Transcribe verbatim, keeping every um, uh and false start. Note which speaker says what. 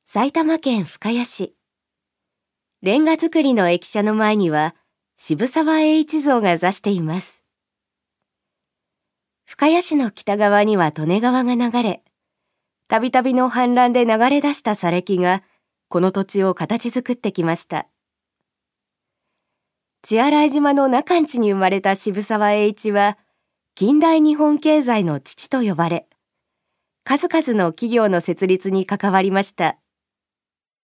Speaker 1: 埼玉県深谷市。レンガ造りの駅舎の前には渋沢栄一像が座しています。深谷市の北側には利根川が流れ、たびたびの氾濫で流れ出した砂礫がこの土地を形作ってきました。血洗島の中ん地に生まれた渋沢栄一は近代日本経済の父と呼ばれ、数々の企業の設立に関わりました。